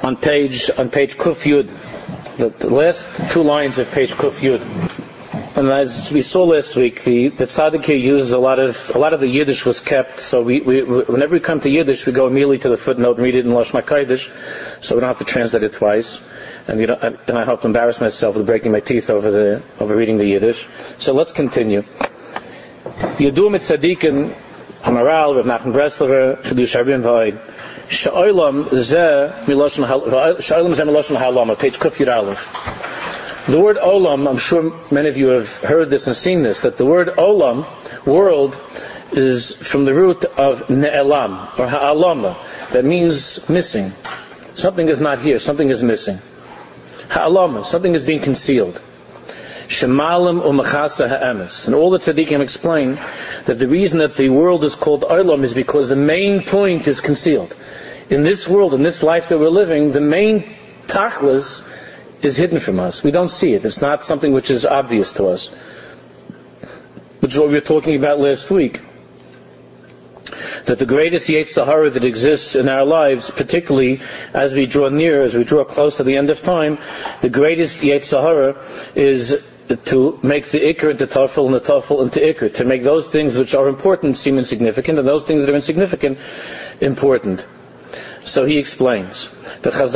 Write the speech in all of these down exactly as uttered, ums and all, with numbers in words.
on page on page Kuf Yud, the, the last two lines of page Kuf Yud. And as we saw last week, the, the tzaddik here uses a lot of a lot of the Yiddish was kept. So we, we whenever we come to Yiddish, we go immediately to the footnote and read it in Lashon HaKodesh, so we don't have to translate it twice. And, you know, I, and I hope to embarrass myself with breaking my teeth over the over reading the Yiddish. So let's continue. Yadu mit tzaddikim, Hamaral, Rav Nachman Breslover, Chidush Harbin V'Oid. Sha'olam zeh miloshen Sha'olam zeh miloshen ha'alama. Page Kuf Yud Aleph. The word olam, I'm sure many of you have heard this and seen this, that the word olam, world, is from the root of ne'elam, or ha'alama, that means missing. Something is not here, something is missing. Ha'alama, something is being concealed. Shemalim u'machasa ha'emes. And all the tzaddikim explain that the reason that the world is called olam is because the main point is concealed. In this world, in this life that we're living, the main tachlis is hidden from us. We don't see it. It's not something which is obvious to us. Which is what we were talking about last week. That the greatest Yetzer Hara that exists in our lives, particularly as we draw near, as we draw close to the end of time, the greatest Yetzer Hara is to make the Iker into Tafel and the Tafel into Iker. To make those things which are important seem insignificant, and those things that are insignificant, important. So he explains. And in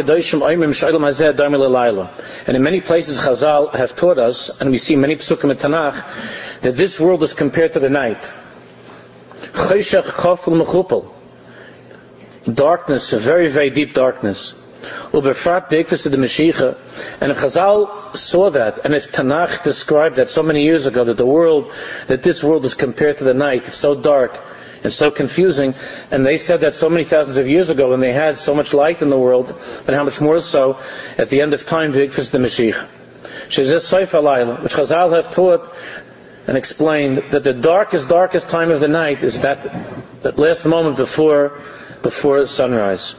many places Chazal have taught us, and we see many psukim in Tanakh, that this world is compared to the night. Darkness, a very, very deep darkness. And if Chazal saw that, and if Tanakh described that so many years ago, that the world, that this world is compared to the night, it's so dark, it's so confusing, and they said that so many thousands of years ago when they had so much light in the world, and how much more so at the end of time, B'ikfus the Mashiach. Which Chazal have taught and explained that the darkest, darkest time of the night is that, that last moment before, before sunrise.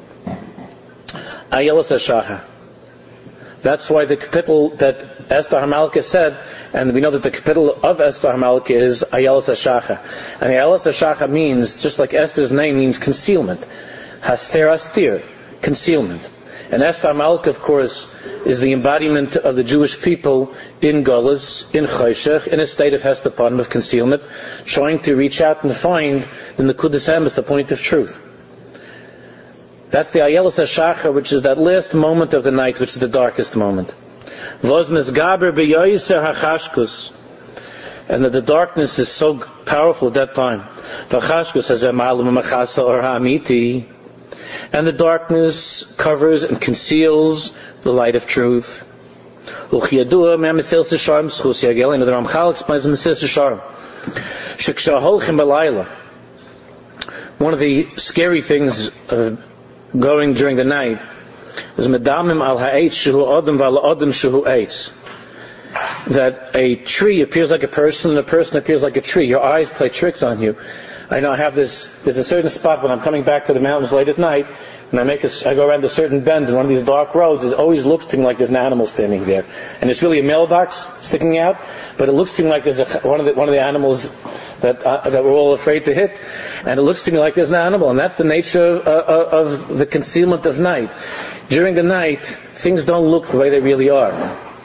Ayelas HaShachar. That's why the capital that Esther HaMalka said, and we know that the capital of Esther HaMalka is Ayelas HaShachar. And Ayelas HaShachar means, just like Esther's name means concealment. Haster Astir, concealment. And Esther HaMalka, of course, is the embodiment of the Jewish people in Golus, in Choshech, in a state of Hestepan, of concealment, trying to reach out and find the Nekudas Emes, the point of truth. That's the Ayelas HaShachar, which is that last moment of the night, which is the darkest moment. Vos misgaber beyoyser hachashkus, and that the darkness is so powerful at that time. V'chashkus hazeh ma'alim machasa or ha'amiti, and the darkness covers and conceals the light of truth. Uchiyadua me'amisil sisharim schus yagel, and the Ramchal explains in Mesil Sisharim, sheksha'holchim b'layla. One of the scary things of going during the night is medamim al ha'etz shehu adam v'al adam shehu eitz. That a tree appears like a person and a person appears like a tree. Your eyes play tricks on you. I know I have this, there's a certain spot when I'm coming back to the mountains late at night, and I make a, I go around a certain bend in one of these dark roads, it always looks to me like there's an animal standing there. And it's really a mailbox sticking out, but it looks to me like there's a, one of the, one of the animals that, uh, that we're all afraid to hit, and it looks to me like there's an animal, and that's the nature of, uh, of the concealment of night. During the night, things don't look the way they really are.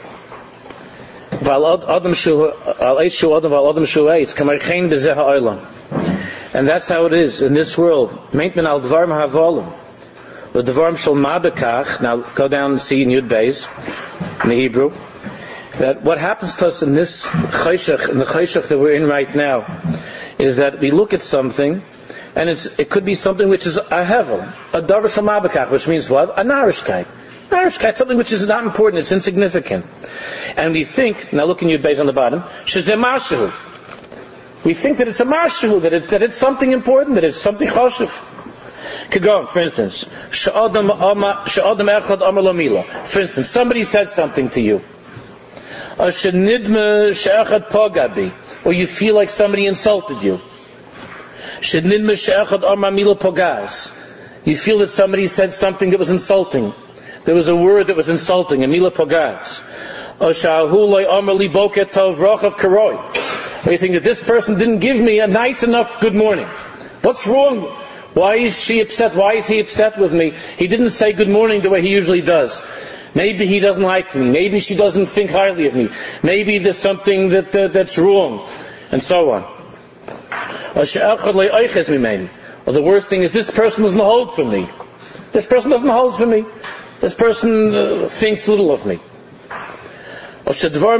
And that's how it is in this world. Now go down and see in Yud Beis, in the Hebrew, that what happens to us in this chayshach, in the chayshach that we're in right now, is that we look at something, and it's, it could be something which is a hevel, a davar shel mabekach, which means what? A narishkeit. Narishkeit, something which is not important, it's insignificant. And we think, now look in Yud Beis on the bottom, shezeh mashu. We think that it's a mashu, that, it, that it's something important, that it's something choshev. Kagon, for instance, for instance, somebody said something to you, or you feel like somebody insulted you. You feel that somebody said something that was insulting. There was a word that was insulting, a mila pogaz. Or you think that this person didn't give me a nice enough good morning. What's wrong? Why is she upset? Why is he upset with me? He didn't say good morning the way he usually does. Maybe he doesn't like me. Maybe she doesn't think highly of me. Maybe there's something that uh, that's wrong, and so on. Or the worst thing is, this person doesn't hold for me. This person doesn't hold for me. This person uh, thinks little of me. Or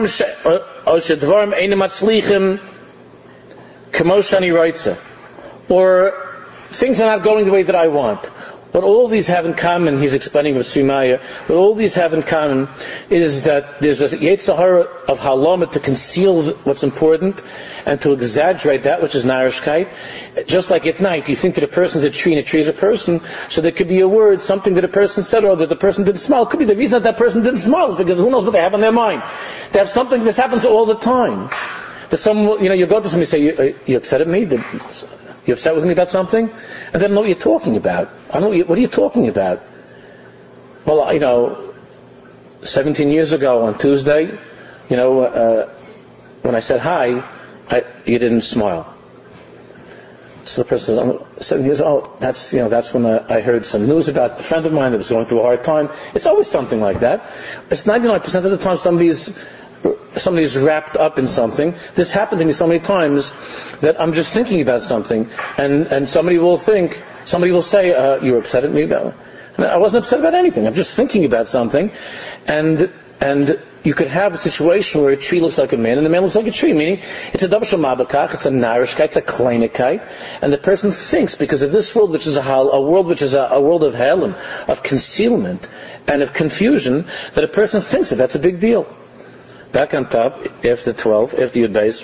things are not going the way that I want. What all these have in common, he's explaining with Srimaya, what all these have in common is that there's a Yetzer Hara of halama to conceal what's important and to exaggerate that which is narishkeit. Just like at night, you think that a person's a tree and a tree is a person, so there could be a word, something that a person said or that the person didn't smile. It could be the reason that that person didn't smile is because who knows what they have on their mind. They have something, this happens all the time. That some, you know, you go to somebody and say, you, you upset at me? You upset with me about something? And they don't know what you're talking about. I don't know, what are you talking about? Well, you know, seventeen years ago on Tuesday, you know, uh, when I said hi, I, you didn't smile. So the person said, seven years old, oh, that's, you know, that's when I, I heard some news about a friend of mine that was going through a hard time. It's always something like that. It's ninety-nine percent of the time somebody's somebody's wrapped up in something. This happened to me so many times that I'm just thinking about something, and, and somebody will think, somebody will say, uh, "You were upset at me about?" And I wasn't upset about anything. I'm just thinking about something, and and you could have a situation where a tree looks like a man and a man looks like a tree. Meaning, it's a davar shel mabakach, it's a narishkeit, it's a kleinigkeit, and the person thinks because of this world, which is a, hal, a world which is a, a world of helim, of concealment and of confusion, that a person thinks that that's a big deal. Back on top, after twelve, after Yud Beis.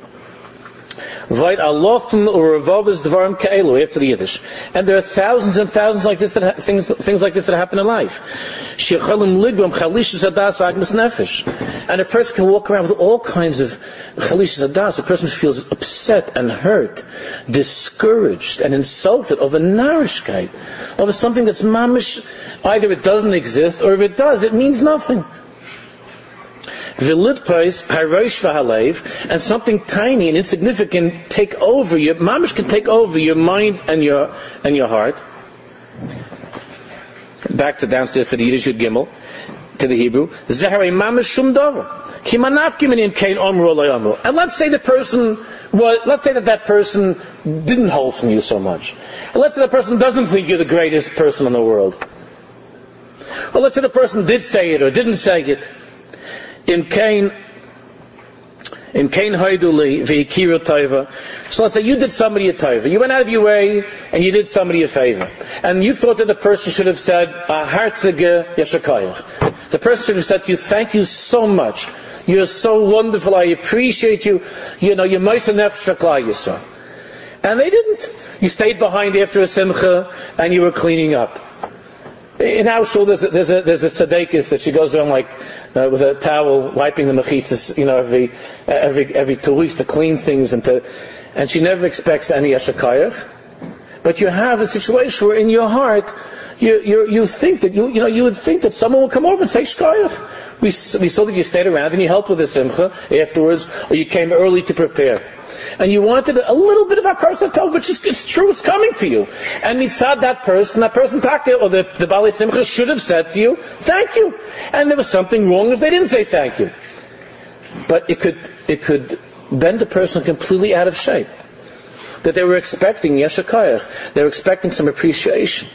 Vayt alofen u'revavos dvarim ka'elu, after the Yiddish. And there are thousands and thousands like this that ha- things things like this that happen in life. Shechalim ligvam chalishas adas v'agmas nefesh. And a person can walk around with all kinds of chalishas adas. A person feels upset and hurt, discouraged and insulted over narishkeit, over something that's mamish. Either it doesn't exist, or if it does, it means nothing. And something tiny and insignificant take over your mamish can take over your mind and your and your heart. Back to downstairs to the Yiddish Yud Gimel, to the Hebrew. And let's say the person well, let's say that that person didn't hold from you so much. And let's say the person doesn't think you're the greatest person in the world. Well, let's say the person did say it or didn't say it. In Cain, in Cain Haiduli v'Ikira Taiva. So let's say you did somebody a taiva. You went out of your way and you did somebody a favor, and you thought that the person should have said a hartzige yeshakayach. The person should have said to you, "Thank you so much. You're so wonderful. I appreciate you. You know, you're nice enough shaklai yisrael." And they didn't. You stayed behind after a simcha and you were cleaning up. In our shul, there's a, there's a, there's a tzadekis that she goes around like uh, with a towel, wiping the mechitzas, you know, every every every two weeks to clean things, and to, and she never expects any yeshakayach. But you have a situation where in your heart, you you you think that you you know you would think that someone will come over and say shkayach. We we saw that you stayed around and you helped with the simcha afterwards, or you came early to prepare. And you wanted a little bit of hakaras hatov, which is it's true, it's coming to you. And mitzad that person, that person taka, or the, the Baalei Simcha should have said to you, thank you. And there was something wrong if they didn't say thank you. But it could it could bend a person completely out of shape. That they were expecting yeshakayach, they were expecting some appreciation.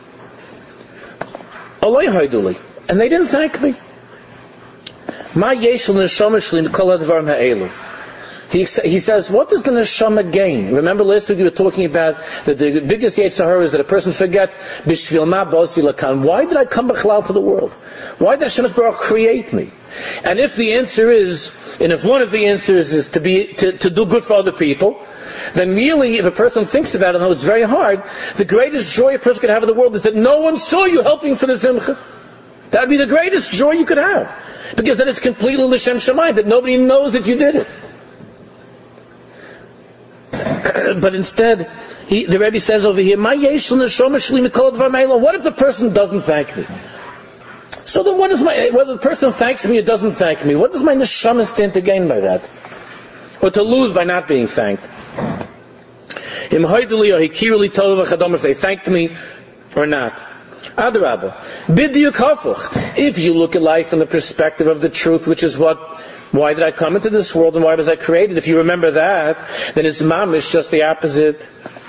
Alay haiduli. And they didn't thank me. Ma yeshel neshama shli nikol advarim ha'elu. He, he says, what does the neshama gain? Remember last week we were talking about that the biggest Yetzer Hara is that a person forgets, Bishvil ma basi lakan. Why did I come b'chalal to the world? Why did Hashem Baruch create me? And if the answer is, and if one of the answers is to be to, to do good for other people, then merely if a person thinks about it, and it's very hard, the greatest joy a person could have in the world is that no one saw you helping for the simcha. That would be the greatest joy you could have. Because then it's completely l'shem shamayim, that nobody knows that you did it. But instead, he, the Rebbe says over here, what if the person doesn't thank me? So then what is my, whether the person thanks me or doesn't thank me, what does my neshama stand to gain by that? Or to lose by not being thanked? If they thanked me or not. If you look at life from the perspective of the truth, which is what, why did I come into this world and why was I created? If you remember that, then it's mamish just the opposite.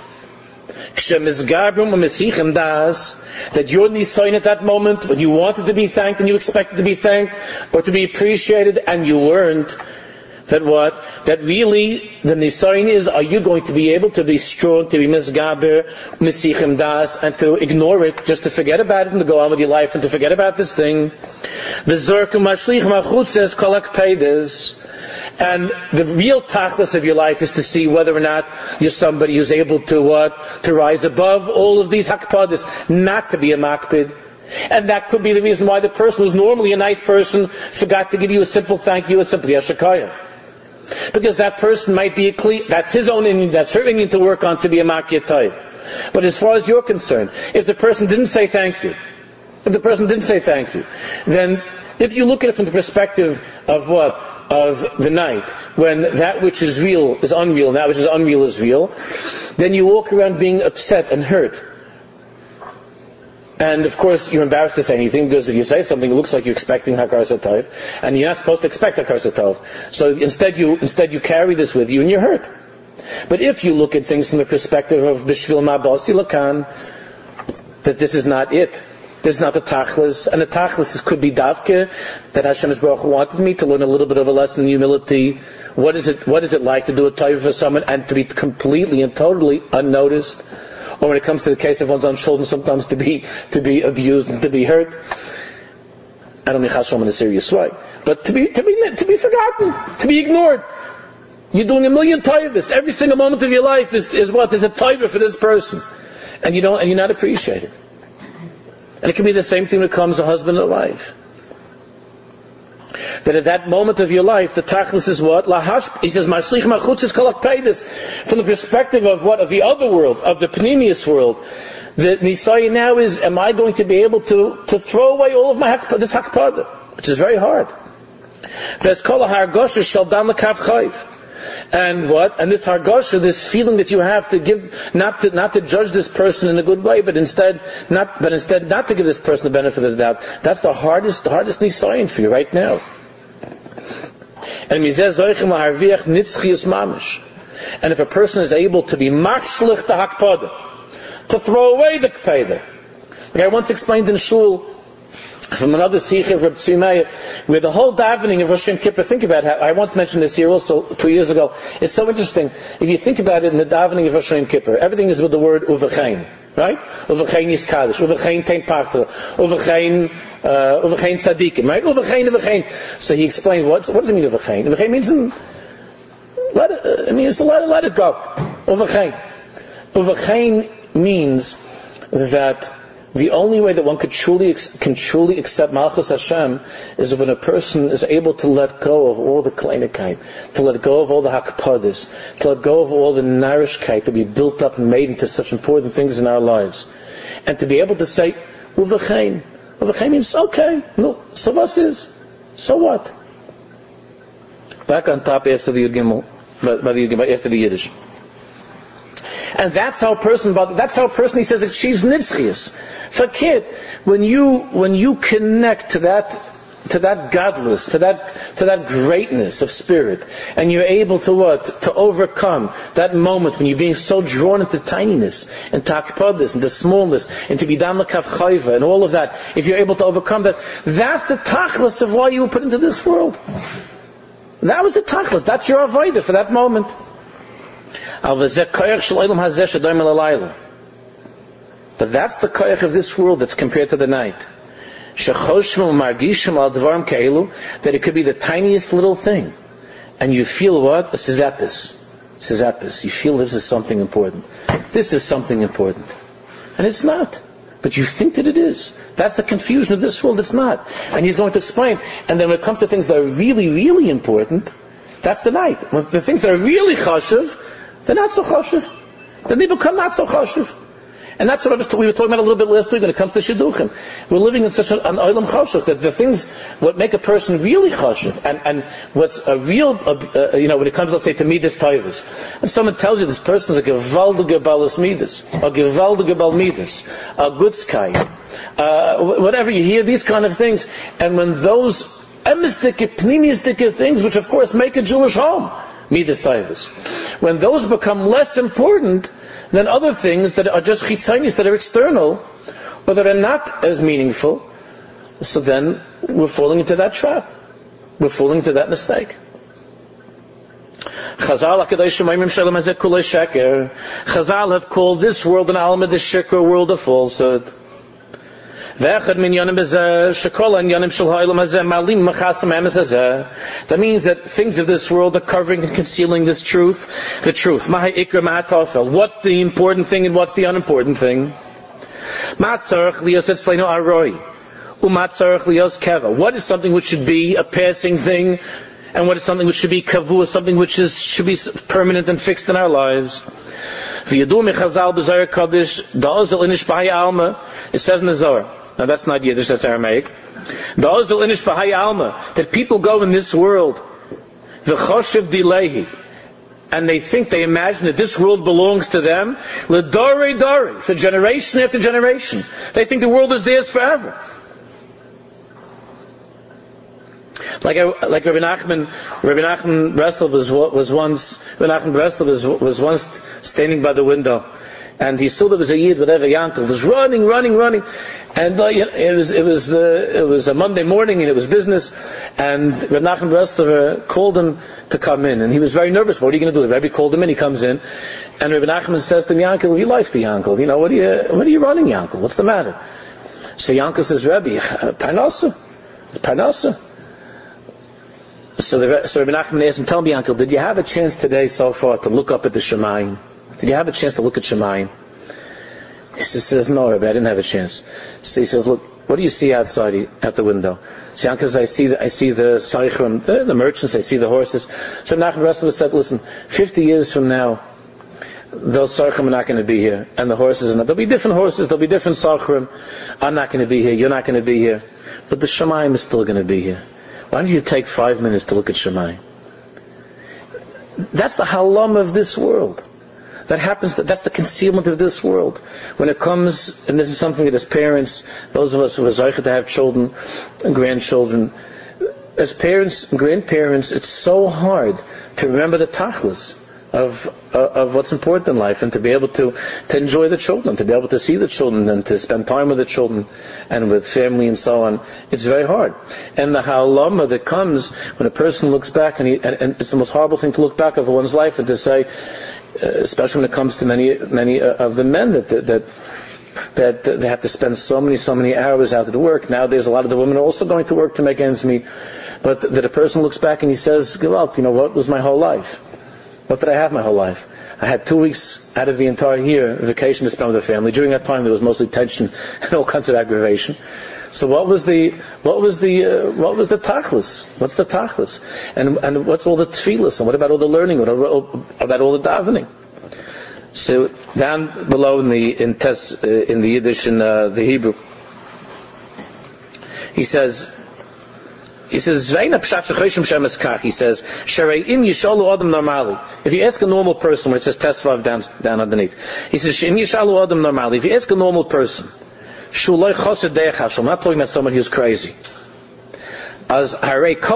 That you're nisayin at that moment when you wanted to be thanked and you expected to be thanked or to be appreciated and you weren't. That what? That really the nisayin is, are you going to be able to be strong, to be misgaber, misichem das, and to ignore it, just to forget about it and to go on with your life and to forget about this thing? The zerkum mashlich machut says kolak peides. And the real tachlis of your life is to see whether or not you're somebody who's able to what? To rise above all of these hakpadas, not to be a makpid. And that could be the reason why the person who's normally a nice person forgot to give you a simple thank you, a simple yashakaya. Because that person might be a kli, that's his own Indian, that's her Indian to work on to be a makkiyat type. But as far as you're concerned, if the person didn't say thank you, if the person didn't say thank you, then if you look at it from the perspective of what? Of the night, when that which is real is unreal, and that which is unreal is real, then you walk around being upset and hurt. And of course, you're embarrassed to say anything, because if you say something, it looks like you're expecting Hakar Satov, and you're not supposed to expect Hakar Satov. So instead you, instead you carry this with you and you're hurt. But if you look at things from the perspective of Bishvil Mabasi Lakan, that this is not it, this is not the Tachlis, and the Tachlis could be Davke, that Hashem Baruch Hu wanted me to learn a little bit of a lesson in humility. What is it, what is it like to do a taiva for someone and to be completely and totally unnoticed? Or when it comes to the case of one's own children, sometimes to be to be abused and to be hurt. I don't mean chashem in a serious way, but to be to be to be forgotten, to be ignored. You're doing a million taivas. Every single moment of your life is, is what? There's a taiva for this person, and you don't and you're not appreciated. And it can be the same thing when it comes to husband and wife. That at that moment of your life, the tachlis is what? Lahash, he says, Mashlich machutz is kolak peides. From the perspective of what? Of the other world, of the pneumius world. The nisayin now is, am I going to be able to, to throw away all of my hakpada, this hakpada? Which is very hard. There's kol hargosha shel dam lekav chayv. And what? And this hargosha, this feeling that you have to give, not to not to judge this person in a good way, but instead not, but instead not to give this person the benefit of the doubt. That's the hardest, the hardest nisayin for you right now. And and if a person is able to be machshlich the hakpada, to throw away the kpeda, like I once explained in shul from another sikh of Reb Tzvi Meir, where the whole davening of Rosh Hashanah Kippur, think about how, I once mentioned this here also two years ago, it's so interesting. If you think about it in the davening of Rosh Hashanah Kippur, everything is with the word uvechein, right? Uvechein is kaddish, uvechein tein pachta, uvechein, uh, uvechein tzadikim, right? Uvechein, uvechein. So he explained, what, what does it mean uvechein? Uvechein means, let it, uh, it means to let it, let it go. Uvechein. Uvechein means that the only way that one could truly can truly accept Malchus Hashem is when a person is able to let go of all the kleinigkeit, to let go of all the hakpadas, to let go of all the nourishkeit that we built up and made into such important things in our lives, and to be able to say, Uvechein. Uvechein means, okay, no, so what is? So what? Back on top after the Yud Gimel, after the Yiddish. And that's how a person, that's how a person, he says, achieves nitzchias. Fakir, when you, when you connect to that, to that godless, to that, to that greatness of spirit, and you're able to what? To overcome that moment when you're being so drawn into tininess, and to akpadis, and to smallness, and to be dam lekav chayva, and all of that, if you're able to overcome that, that's the tachlis of why you were put into this world. That was the tachlis, that's your avodah for that moment. But that's the koyach of this world that's compared to the night. That it could be the tiniest little thing. And you feel what? A sizepis. Sizepis. You feel this is something important. This is something important. And it's not. But you think that it is. That's the confusion of this world. It's not. And he's going to explain. And then when it comes to things that are really, really important, that's the night. When the things that are really chashuv, they're not so chashuv. Then they become not so chashuv. And that's what I was t- we were talking about a little bit last week when it comes to shidduchim. We're living in such an, an olam choshuch that the things, what make a person really choshuch, and, and what's a real, uh, uh, you know, when it comes, let's say, to midas tovos. And someone tells you this person's a gewaldige balas midas, a gewaldige bal midas, a good sky, uh, whatever, you hear these kind of things. And when those emistic, pneumistic things, which of course make a Jewish home, midas tovos, when those become less important than other things that are just chitzonis, that are external, or that are not as meaningful, so then we're falling into that trap. We're falling into that mistake. Chazal have called this world an alma de shikra, world of falsehood. That means that things of this world are covering and concealing this truth, the truth. What's the important thing and what's the unimportant thing? What is something which should be a passing thing, and what is something which should be kavua, something which is should be permanent and fixed in our lives? It says in the Zohar. Now that's not Yiddish, that's Aramaic. That people go in this world, and they think, they imagine that this world belongs to them, for generation after generation. They think the world is theirs forever. Like like Rabbi Nachman, Rabbi Nachman Breslov was was once Rabbi Nachman Breslov was was once standing by the window, and he saw there was a Yid, whatever, Yankel, was running, running, running, and uh, it was it was uh, it was a Monday morning and it was business, and Rabbi Nachman Breslov called him to come in, and he was very nervous. What are you going to do? The Rabbi called him in. He comes in, and Rabbi Nachman says to him, Yankel, you life the Yankel, you know, what are you what are you running, Yankel? What's the matter? So Yankel says, Rabbi, Parnasa, Parnasa. So, the, so Rabbi Nachman asked him, tell me, Uncle, did you have a chance today so far to look up at the Shemayim? Did you have a chance to look at Shemayim? He says, no, Rabbi, I didn't have a chance. So he says, look, what do you see outside at the window? So Uncle says, I see the, I see the Seichrim, the, the merchants, I see the horses. So Nachman Breslov said, listen, fifty years from now, those Seichrim are not going to be here, and the horses are not. There'll be different horses, there'll be different Seichrim. I'm not going to be here, you're not going to be here. But the Shemayim is still going to be here. Why don't you take five minutes to look at Shemayim? That's the halam of this world. That happens, that's the concealment of this world. When it comes, and this is something that as parents, those of us who are zeicha to have children and grandchildren, as parents and grandparents, it's so hard to remember the tachlis of uh, of what's important in life, and to be able to, to enjoy the children, to be able to see the children, and to spend time with the children and with family and so on. It's very hard. And the halama that comes when a person looks back, and, he, and, and it's the most horrible thing to look back over one's life and to say, uh, especially when it comes to many many uh, of the men that that, that that they have to spend so many so many hours out at work. Nowadays, a lot of the women are also going to work to make ends meet. But that a person looks back and he says, Gewalt, you know, what was my whole life? What did I have my whole life? I had two weeks out of the entire year vacation to spend with the family. During that time, there was mostly tension and all kinds of aggravation. So what was the what was the uh, what was the tachlis? What's the tachlis? And and what's all the tefillas? And what about all the learning? What about all the davening? So down below in the in tes, uh, in the Yiddish and uh, the Hebrew, he says. He says, he says, if you ask a normal person, where it says Tesvav down, down underneath, he says, if you ask a normal person, I'm not talking about someone who's crazy. Every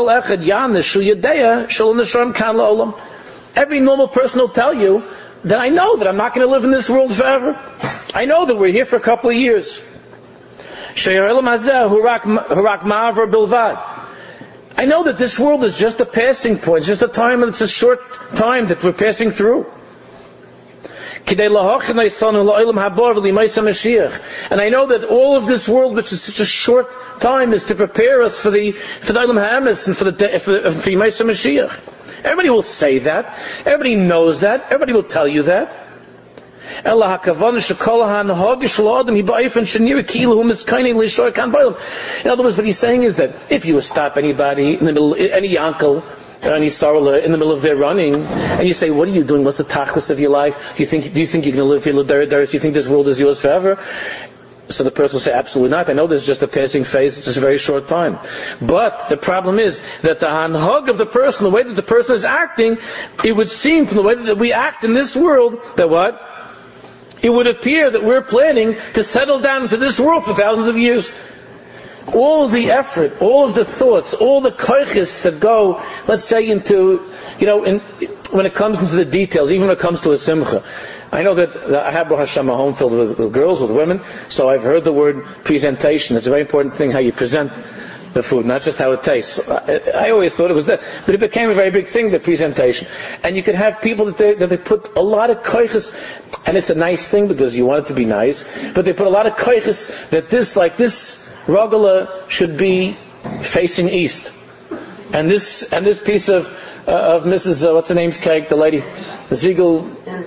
normal person will tell you that I know that I'm not going to live in this world forever. I know that we're here for a couple of years. I know that this world is just a passing point, it's just a time, it's a short time that we're passing through. And I know that all of this world, which is such a short time, is to prepare us for the for the Olam Hamas and for the for, for Yemais Mashiach. Everybody will say that. Everybody knows that. Everybody will tell you that. In other words, what he's saying is that if you stop anybody in the middle, any uncle, and Yisrael in the middle of their running, and you say, what are you doing? What's the tachlis of your life? Do you think, do you think you're going to live here, do you think this world is yours forever? So the person will say, absolutely not. I know this is just a passing phase, it's just a very short time. But the problem is that the hanhag of the person, the way that the person is acting, it would seem from the way that we act in this world, that what? It would appear that we're planning to settle down into this world for thousands of years. All of the effort, all of the thoughts, all the koiches that go, let's say, into, you know, in, when it comes into the details, even when it comes to a simcha. I know that, that I have Baruch Hashem a home filled with, with girls, with women, so I've heard the word presentation. It's a very important thing how you present the food, not just how it tastes. I, I always thought it was that, but it became a very big thing, the presentation. And you can have people that they, that they put a lot of koiches, and it's a nice thing because you want it to be nice, but they put a lot of koiches that this, like this ragala should be facing east. And this, and this piece of, uh, of Missus Uh, what's her name's cake, the lady, Ziegel,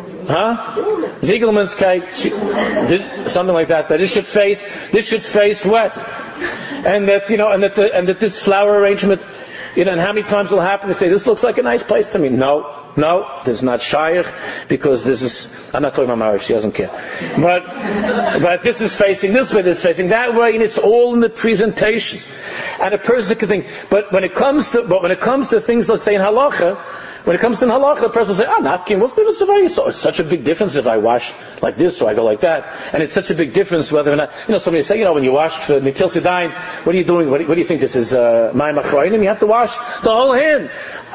huh? Ziegelman's cake, she, this, something like that, that this should face, this should face west. And that, you know, and that the, and that this flower arrangement, you know, and how many times it'll happen to say, this looks like a nice place to me. No. No, this is not shaykh, because this is, I'm not talking about marriage, she doesn't care. But, but this is facing this way, this is facing that way, and it's all in the presentation. And a person can think, but when it comes to, but when it comes to things, let's say in halacha, when it comes to halacha, the person will say, ah, nafkin, what's the difference if I, so it's such a big difference if I wash like this or I go like that. And it's such a big difference whether or not, you know, somebody say, you know, when you wash for Nitil Sidain, what are you doing? What do you, what do you think this is, uh, Mayim Achroinim? You have to wash the whole hand.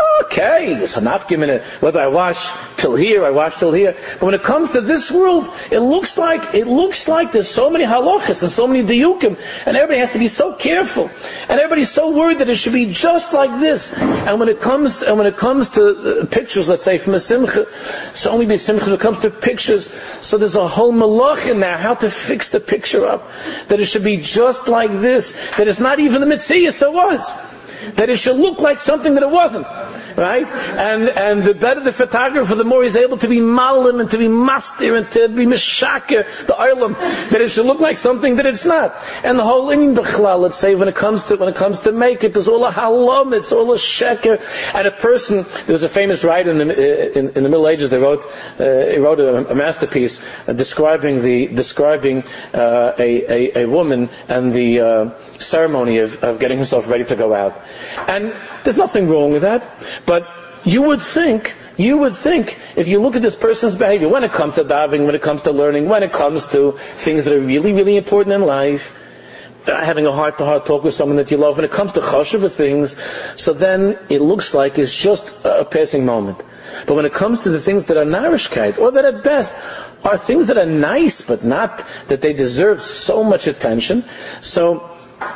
Okay, it's a nafkin in it, whether I wash till here, I wash till here. But when it comes to this world, it looks like, it looks like there's so many halachas and so many diyukim, and everybody has to be so careful. And everybody's so worried that it should be just like this. And when it comes, and when it comes to uh, pictures, let's say from a simcha, so only be simcha when it comes to pictures. So there's a whole malach in there, how to fix the picture up, that it should be just like this, that it's not even the mitzias there was, that it should look like something that it wasn't. Right? And and the better the photographer, the more he's able to be malim and to be mastir and to be mishaker, the oilam, that it should look like something that it's not. And the whole in b'chlal, let's say, when it comes to when it comes to makeup, it's all a halam, it's all a sheker. And a person, there was a famous writer in the in, in the Middle Ages. They wrote uh, he wrote a, a masterpiece uh, describing the describing uh, a, a a woman and the uh, ceremony of, of getting herself ready to go out. And there's nothing wrong with that. But you would think, you would think, if you look at this person's behavior, when it comes to davening, when it comes to learning, when it comes to things that are really, really important in life, having a heart-to-heart talk with someone that you love, when it comes to chashuva things, so then it looks like it's just a passing moment. But when it comes to the things that are nourishkeit, or that at best are things that are nice, but not that they deserve so much attention, so,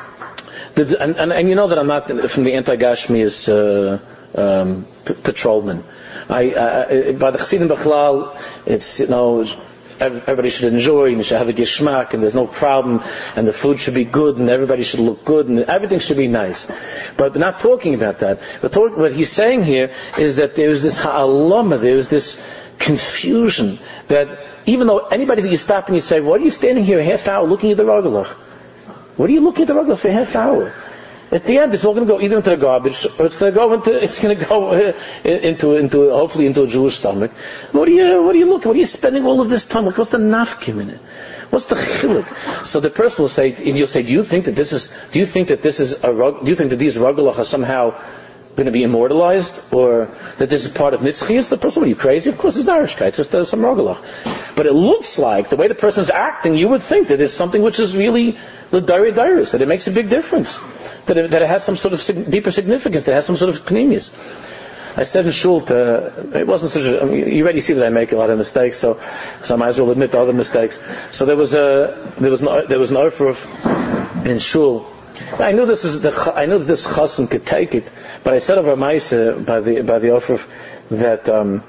the, and, and, and you know that I'm not from the anti-Gashmias uh, um, p- patrolman. I, I, by the Chassidim B'chlal, it's, you know, everybody should enjoy, and you should have a gishmak, and there's no problem, and the food should be good, and everybody should look good, and everything should be nice. But we're not talking about that. We're talking, what he's saying here is that there's this ha'alama, there's this confusion, that even though anybody that you stop and you say, what are you standing here a half hour looking at the Ragalach? What are you looking at the Ragalach for a half hour? At the end, it's all going to go either into the garbage, or it's going to go into, it's going to go uh, into, into, hopefully into a Jewish stomach. What are you, what are you looking? What are you spending all of this time? What's the nafkim in it? What's the chiluk? So the person will say, and you'll say, do you think that this is, do you think that this is a, do you think that these Ragalach are somehow going to be immortalized, or that this is part of Nitzchias? The person, what are you, crazy? Of course it's Narishkeit, it's just uh, some Ragalach. But it looks like, the way the person is acting, you would think that it's something which is really the Dari Dairis, that it makes a big difference. That it, that it has some sort of sig- deeper significance, that it has some sort of pneumius. I said in shul, to, it wasn't such a, I mean, you already see that I make a lot of mistakes, so, so I might as well admit to other mistakes. So there was a, there was an, there was an offer of, in shul. I knew this is the, I knew that this chassan could take it, but I said over Maisa by the, by the offer of, that, um,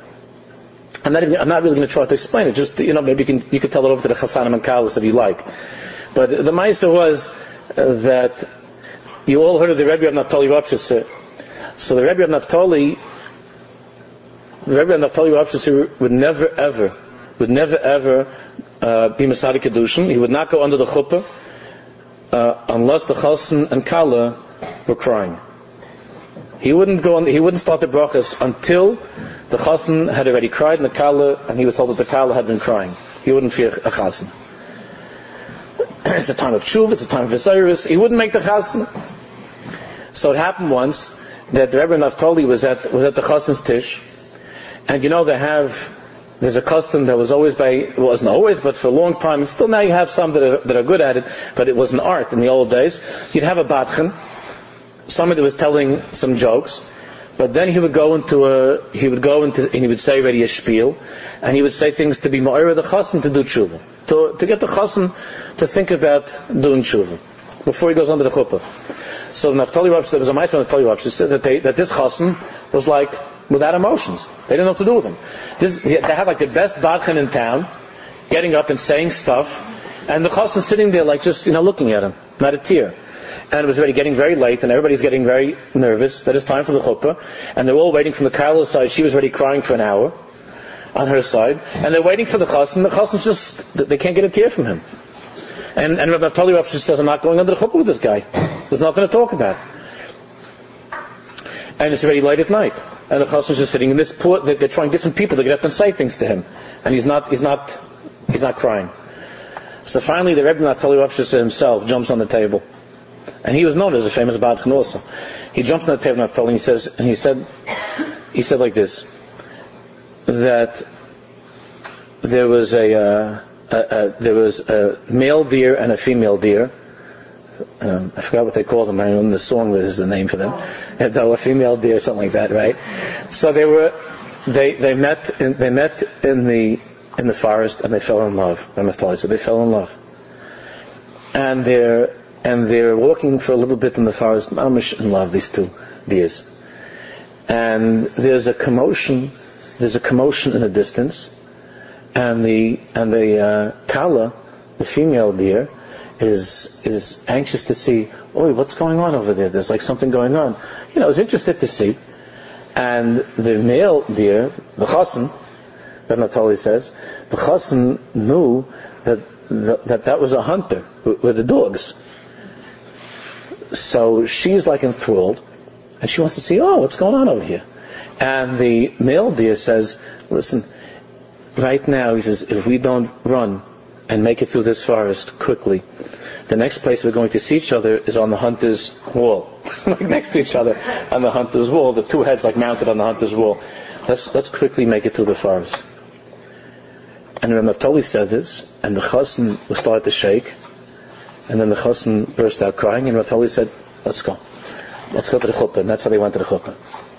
I'm not even, I'm not really going to try to explain it, just, you know, maybe you can, you could tell it over to the chassanim and kalas if you like. But the Maisa was uh, that, you all heard of the Rebbe of Naftali Rapshitzer. So the Rebbe of Naftali, the Rebbe of Naftali Rapshitzer would never ever, would never ever uh, be Masadi Kedushin. He would not go under the chuppah uh, unless the Chassan and Kala were crying. He He wouldn't go on, he wouldn't start the brachas until the chassan had already cried and the kala, and he was told that the kala had been crying. He wouldn't fear a chassan. It's a time of tshuva, it's a time of Osiris. He wouldn't make the chassan. So it happened once that the Rebbe Naftali was at was at the chassan's tish, and you know they have there's a custom that was always by it wasn't always, but for a long time, and still now you have some that are, that are good at it, but it was an art in the old days. You'd have a batchen, somebody that was telling some jokes, but then he would go into a he would go into and he would say already a spiel, and he would say things to be ma'ira the chassan to do tshuva, to to get the chassan to think about doing tshuva before he goes under the chuppah. So Naftali Rav, there was a ma'aser on Naftali Rav, she said that they, that this chassan was like without emotions. They didn't know what to do with him. This, they had like the best badchen in town, getting up and saying stuff, and the chassan sitting there like just you know looking at him, not a tear. And it was already getting very late, and everybody's getting very nervous that it's time for the chuppah, and they're all waiting from the Kala's side. She was already crying for an hour on her side, and they're waiting for the chassan. The chassan's just they can't get a tear from him. And and Rabbi Naftali Rav says, I'm not going under the chuppah with this guy. There's nothing to talk about. And it's already late at night. And the chassan is just sitting in this poor, they're, they're trying different people to get up and say things to him. And he's not, he's not, he's not crying. So finally the Rebbe Naftali Rav himself jumps on the table. And he was known as a famous badchen also. He jumps on the table Naftali and he says, and he said, he said like this, that there was a, uh, Uh, uh, there was a male deer and a female deer. Um, I forgot what they call them. I don't know the song that is the name for them. And a female deer, something like that, right? So they were, they they met in, they met in the in the forest and they fell in love. So they fell in love, and they're and they're walking for a little bit in the forest. Mamish in love, these two deers. And there's a commotion. There's a commotion in the distance. And the and the uh, kala, the female deer, is is anxious to see. Oh, what's going on over there? There's like something going on. You know, is interested to see. And the male deer, the chassan, Reb Naftali says, the chassan knew that the, that that was a hunter with, with the dogs. So she's like enthralled, and she wants to see. Oh, what's going on over here? And the male deer says, "Listen." Right now, he says, if we don't run and make it through this forest quickly, the next place we're going to see each other is on the hunter's wall. Like next to each other on the hunter's wall, the two heads like mounted on the hunter's wall. Let's let's quickly make it through the forest. And Reb Naftali said this, and the chassan started to shake, and then the chassan burst out crying, and Reb Naftali said, let's go. Let's go to the chuppah. And that's how they went to the chuppah.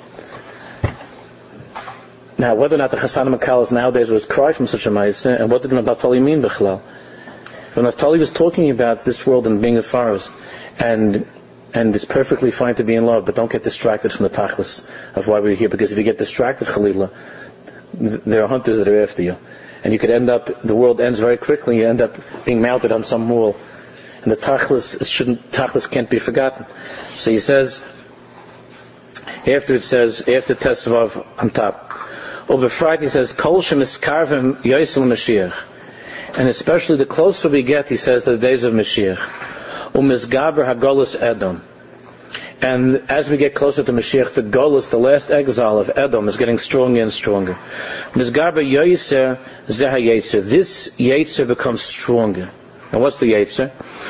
Now, whether or not the Chassanim and Kalas nowadays would cry from such a ma'aseh, and what did Naftali mean, Bechlal? When Naftali was talking about this world and being a forest, and and it's perfectly fine to be in love, but don't get distracted from the tachlis of why we're here, because if you get distracted, Khalila, there are hunters that are after you, and you could end up, the world ends very quickly, you end up being mounted on some wall, and the tachlis shouldn't, tachlis can't be forgotten. So he says, after it says, after Tesvav on top, over Friday he says, Kol shemiskarvim yoisel Mashiach. And especially the closer we get, he says, to the days of Mashiach. Umisgaber hagolus Edom. And as we get closer to Mashiach, the golus, the last exile of Edom, is getting stronger and stronger. Misgaber yoiser zeha yetzer. This yetzer becomes stronger. And what's the yetzer?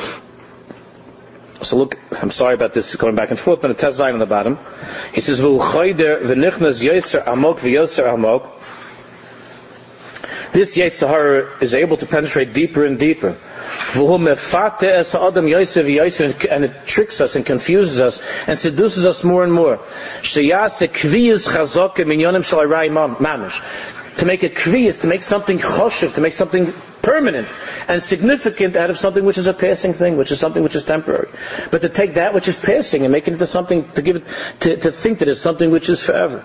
So look, I'm sorry about this going back and forth, but it has Zayin on the bottom. He says, "V'uchoyder v'nichnas yetzer amok v'yotzer amok." This yetzer hara is able to penetrate deeper and deeper. V'hu mefate es ha'adam yotzer v'yotzer, and it tricks us and confuses us and seduces us more and more. Sheyase kviyus chazok minyonim shel harai mamish. To make a kviyus, to make something choshev, to make something permanent and significant out of something which is a passing thing, which is something which is temporary. But to take that which is passing and make it into something, to give it, to, to think that it's something which is forever.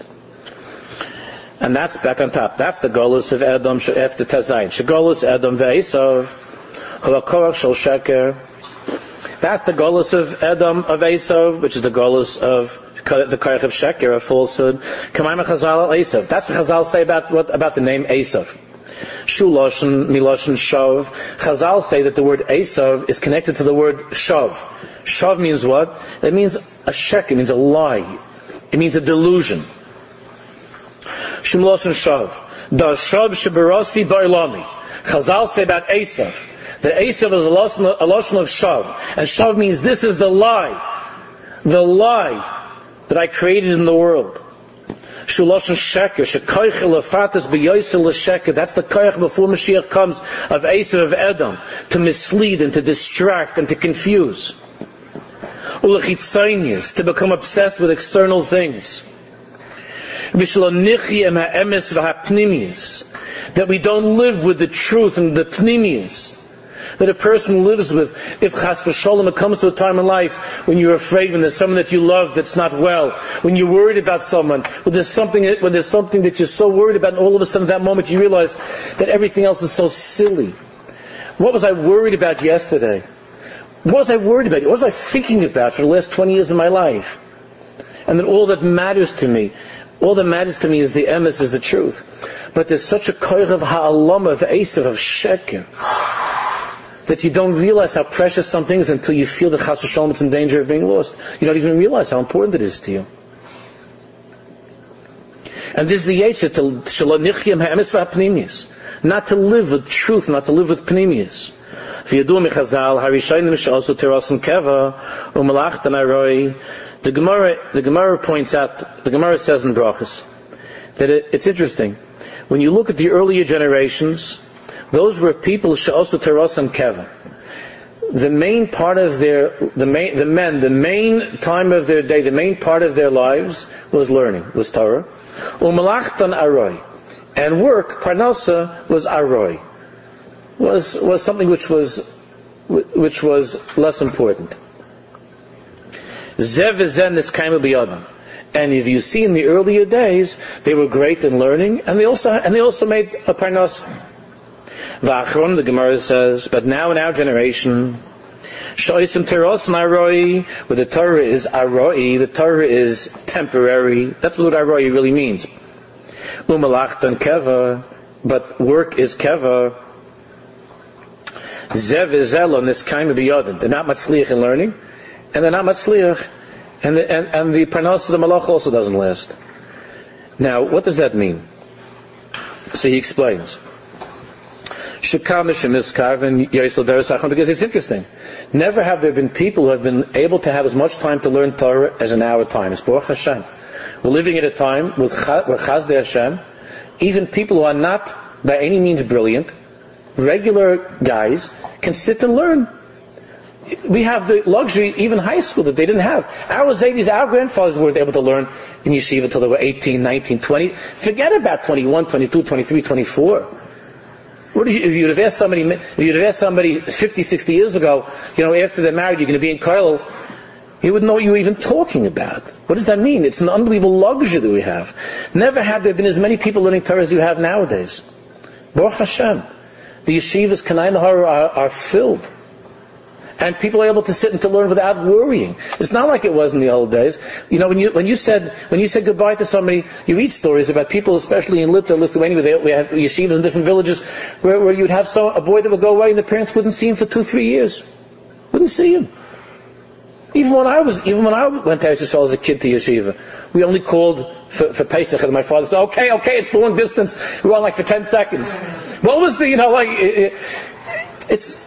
And that's back on top. That's the golus of Edom after Tazayin. Shegolus Edom ve'esav, ha'korach shel sheker. That's the golus of Edom of Esav, which is the golus of the korach of sheker, of falsehood. Kamayim Chazal al Esav. That's what Chazal say about what about the name Esav. Shuloshen, Miloshen, Shov. Chazal say that the word Esav is connected to the word Shov. Shov means what? It means a sheker, it means a lie. It means a delusion. Shem Loshen Shav. Da Shav Shebarasi Ba'ilami. Chazal say about Esav that Esav is a lashon, a lashon of Shav, and Shav means this is the lie, the lie that I created in the world. Shu lashon sheker, shekoich lefatas beyoisel l'sheker. That's the koich before Mashiach comes of Esav of Edom, to mislead and to distract and to confuse. Ulechitzonius, to become obsessed with external things. V'shalonichi em ha'emes v'ha'pnimius. That we don't live with the truth and the pnimius that a person lives with. If chas v'sholem it comes to a time in life when you're afraid, when there's someone that you love that's not well, when you're worried about someone, when there's something when there's something that you're so worried about, and all of a sudden at that moment you realize that everything else is so silly. What was I worried about yesterday? What was I worried about? What was I thinking about for the last twenty years of my life? And that all that matters to me, all that matters to me is the emes, is the truth. But there's such a koich of ha'alama, of esav, of sheker, that you don't realize how precious something is until you feel that chas v'sholom it's in danger of being lost. You don't even realize how important it is to you. And this is the yetzer, to shalonichim ha'emes v'ha'pnimius, not to live with truth, not to live with pnimius. V'yadu michazal harishayim she'asu terasim keva u'malachtan aroi. The Gemara, the Gemara points out, the Gemara says in Brachos, that it, it's interesting. When you look at the earlier generations, those were people she'asu terasim keva. The main part of their, the main, the men, the main time of their day, the main part of their lives was learning, was Torah. U'malachtan aroi. And work, parnasa, was aroi. Was, was something which was, which was less important. Zev zen is kaimel biyadam. And if you see in the earlier days, they were great in learning, and they also, and they also made a parnasa. V'achron, the Gemara says, but now in our generation, shoisim teros aroi, where the Torah is aroi, the Torah is temporary. That's what aroi really means. Umalachtan keva, but work is keva. Zev is elon, this kind of biyodin. They're not matzliach in learning, and they're not matzliach, and the, and, and the parnas of the malach also doesn't last. Now, what does that mean? So he explains. Because it's interesting. Never have there been people who have been able to have as much time to learn Torah as in our time. It's Baruch Hashem. We're living at a time with Chazdei Hashem. Even people who are not by any means brilliant, regular guys, can sit and learn. We have the luxury, even high school, that they didn't have. Our Zaydis, our grandfathers weren't able to learn in yeshiva until they were eighteen, nineteen, twenty. Forget about twenty-one, twenty-two, twenty-three, twenty-four. What if, you, if you'd have asked somebody, if you'd have asked somebody fifty, sixty years ago, you know, after they're married, you're going to be in Kollel, he wouldn't know what you were even talking about. What does that mean? It's an unbelievable luxury that we have. Never have there been as many people learning Torah as you have nowadays. Baruch Hashem. The yeshivas Kanai Nahar are, are filled. And people are able to sit and to learn without worrying. It's not like it was in the old days. You know, when you when you said when you said goodbye to somebody, you read stories about people, especially in Litva, Lithuania, where they, we had yeshivas in different villages, where, where you'd have so, a boy that would go away and the parents wouldn't see him for two, three years. Wouldn't see him. Even when I was, even when I went to Yisrael as a kid to yeshiva, we only called for, for Pesach, and my father said, "Okay, okay, it's the long distance. We're on like for ten seconds." What was the, you know, like it, it, it's.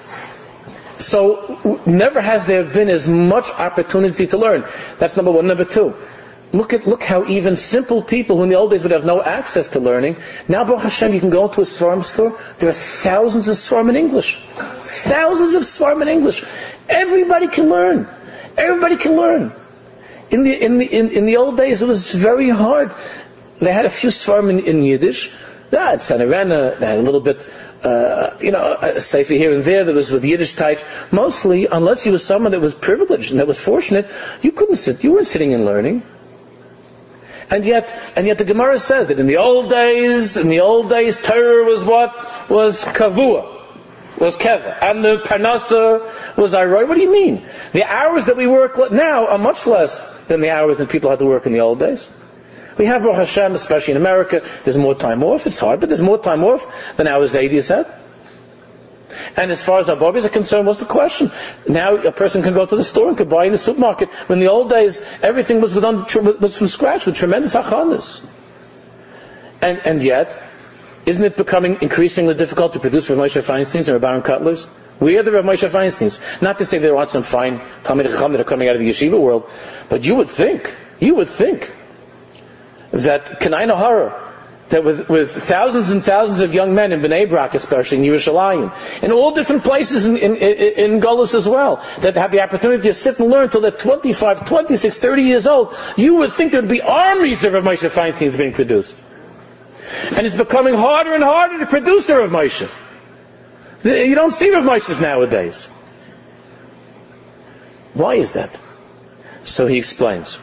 So, never has there been as much opportunity to learn. That's number one. Number two, look at look how even simple people who in the old days would have no access to learning, now, Baruch Hashem, you can go into a Svarim store, there are thousands of Svarim in English. Thousands of Svarim in English. Everybody can learn. Everybody can learn. In the in the in, in the old days, it was very hard. They had a few Svarim in, in Yiddish. They had Sanerena, they had a little bit, Uh, you know, a sefer here and there that was with Yiddish types. Mostly, unless you were someone that was privileged and that was fortunate, you couldn't sit. You weren't sitting and learning. And yet, and yet the Gemara says that in the old days, in the old days, Torah was what? Was kavua. Was keva. And the parnasa was aroi. What do you mean? The hours that we work now are much less than the hours that people had to work in the old days. We have Baruch Hashem, especially in America, there's more time off. It's hard, but there's more time off than our Zaydis had. And as far as our bodies are concerned, what's the question? Now a person can go to the store and could buy in the supermarket. When in the old days, everything was, with un, was from scratch, with tremendous hachanas. And, and yet, isn't it becoming increasingly difficult to produce Rav Moshe Feinsteins and Rav Baron Cutlers? We are the Rav Moshe Feinsteins. Not to say there aren't some fine Talmidei Chacham that are coming out of the yeshiva world, but you would think, you would think that Kanai Nahara, that with, with thousands and thousands of young men in Bnei Brak, especially in Yerushalayim, in all different places in, in, in, in Golus as well, that have the opportunity to sit and learn till they're twenty-five, twenty-six, thirty years old, you would think there would be armies of Rav Moshe Feinsteins being produced. And it's becoming harder and harder to produce a Rav Moshe. You don't see Rav Moshes nowadays. Why is that? So he explains.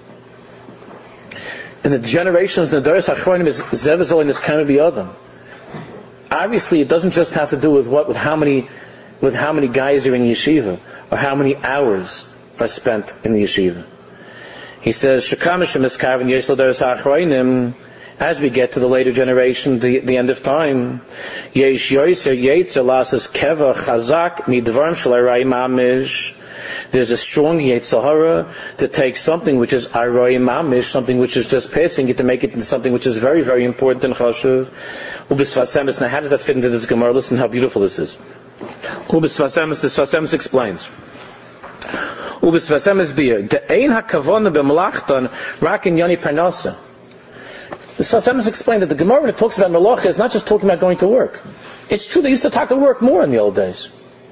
In the generations, the Doros HaAchronim is Zevazol and is kind of B'Yadam. Obviously, it doesn't just have to do with what, with how many, with how many guys are in yeshiva, or how many hours are spent in the yeshiva. He says, Shekamish Miskav Yesh Doros HaAchronim. As we get to the later generation, the, the end of time, Yesh Yoiser Yetzer Lasas Keva Chazak Midvarm Shalarai Mamish. There's a strong Yetzer Hara to take something which is Arai Mamish, something which is just passing it, to make it into something which is very, very important and chashuv. Ubisvasemis. Now, how does that fit into this Gemara? Listen how beautiful this is. Ubisvasemis. The Svasemis explains. Ubisvasemis Bia. The Ein HaKavona B'Melachton Rak in Yoni Parnasa. The Svasemis explained that the Gemara, when it talks about Melacha, is not just talking about going to work. It's true, they used to talk about work more in the old days.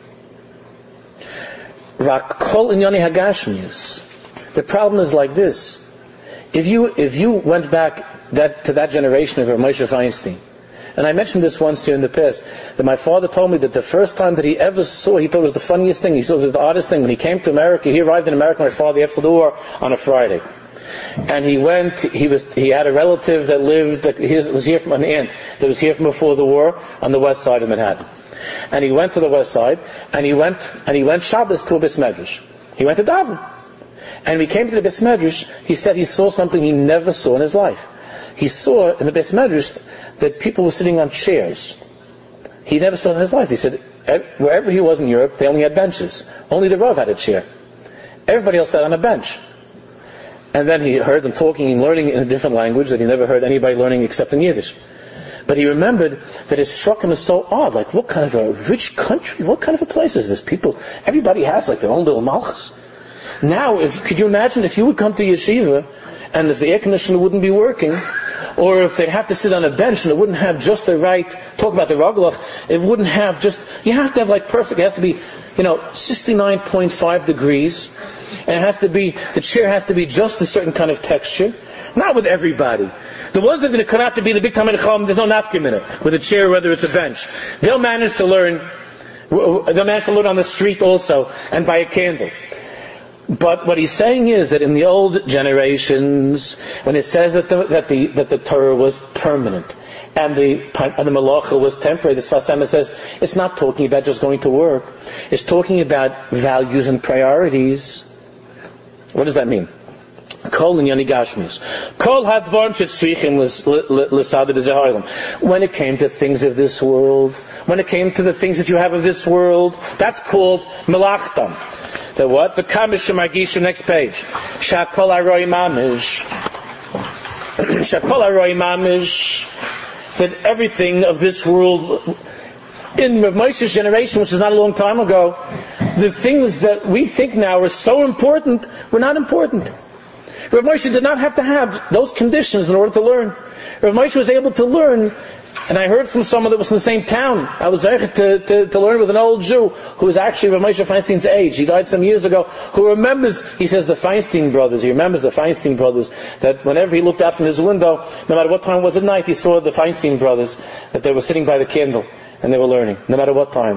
Rak kol inyani hagashmius. The problem is like this. If you, if you went back that, to that generation of Rav Moshe Feinstein, and I mentioned this once here in the past, that my father told me that the first time that he ever saw, he thought it was the funniest thing, he saw it was the oddest thing, when he came to America, he arrived in America, my father, after the war, on a Friday. And he went, he was, he had a relative that lived, that was here from an aunt, that was here from before the war, on the west side of Manhattan. And he went to the west side, and he went, and he went Shabbos to a Bais Medrash. He went to daven. And when he came to the Bais Medrash, he said he saw something he never saw in his life. He saw in the Bais Medrash that people were sitting on chairs. He never saw it in his life. He said, wherever he was in Europe, they only had benches. Only the Rav had a chair. Everybody else sat on a bench. And then he heard them talking and learning in a different language that he never heard anybody learning except in Yiddish. But he remembered that it struck him as so odd. Like, what kind of a rich country, what kind of a place is this? People, everybody has like their own little malchus. Now, if, could you imagine if you would come to yeshiva and if the air conditioner wouldn't be working, or if they'd have to sit on a bench and it wouldn't have just the right, talk about the raglach, it wouldn't have just, you have to have like perfect, it has to be, you know, sixty-nine point five degrees, and it has to be, the chair has to be just a certain kind of texture. Not with everybody. The ones that are going to come out to be the big Talmidei Chacham, there's no nafka minute with a chair, whether it's a bench. They'll manage to learn, they'll manage to learn on the street also, and by a candle. But what he's saying is that in the old generations, when it says that the, that the, that the Torah was permanent, and the, and the Malacha was temporary, the Sfas Emes says, it's not talking about just going to work. It's talking about values and priorities. What does that mean? Kol inyani gashmis. Kol hadvarim shetzrichim l'sada b'zeharim. When it came to things of this world, when it came to the things that you have of this world, that's called melachtam. The what? The kamish shemagisha. Next page. Shakol aroi mamish. Shakol aroi mamish. That everything of this world, in Rav Moshe's generation, which is not a long time ago, the things that we think now are so important were not important. Rav Moshe did not have to have those conditions in order to learn. Rav Moshe was able to learn, and I heard from someone that was in the same town. I was there to, to, to learn with an old Jew who was actually Rav Moshe Feinstein's age. He died some years ago. Who remembers, he says, the Feinstein brothers. He remembers the Feinstein brothers, that whenever he looked out from his window, no matter what time it was at night, he saw the Feinstein brothers, that they were sitting by the candle, and they were learning, no matter what time.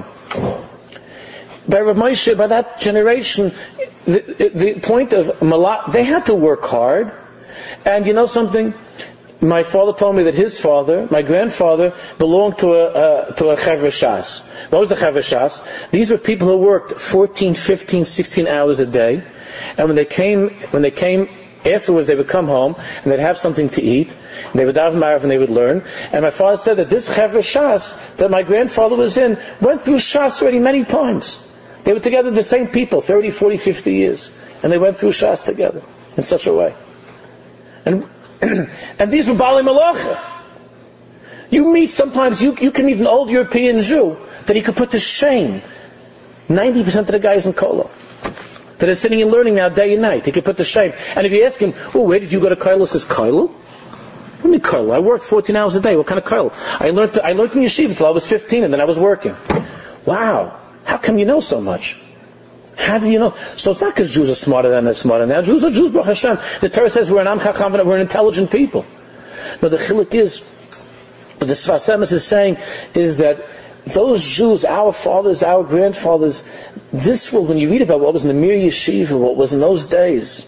By Rav Moshe, by that generation, the, the point of Malat, they had to work hard. And you know something? My father told me that his father, my grandfather, belonged to a, uh, to a Chevra Shas. What was the Chevra Shas? These were people who worked fourteen, fifteen, sixteen hours a day. And when they came, when they came Afterwards, they would come home and they'd have something to eat. And they would daven ma'ariv and they would learn. And my father said that this Chevra Shas that my grandfather was in went through Shas already many times. They were together, the same people, thirty, forty, fifty years. And they went through Shas together in such a way. And and these were Baalei Malacha. You meet sometimes, you, you can meet an old European Jew that he could put to shame ninety percent of the guys in Kolo that are sitting and learning now day and night. He could put to shame. And if you ask him, oh, where did you go to Kolo? He says, Kolo? What do you mean Kolo? I worked fourteen hours a day. What kind of Kolo? I learned, I learned in yeshiva until I was fifteen and then I was working. Wow. How come you know so much? How do you know? So it's not because Jews are smarter than they're smarter now. Jews are Jews, Baruch Hashem. The Torah says we're an Am Chacham, we're an intelligent people. But the chiluk is, what the Sfas Emes is saying is that those Jews, our fathers, our grandfathers, this world, when you read about what was in the Mir Yeshiva, what was in those days,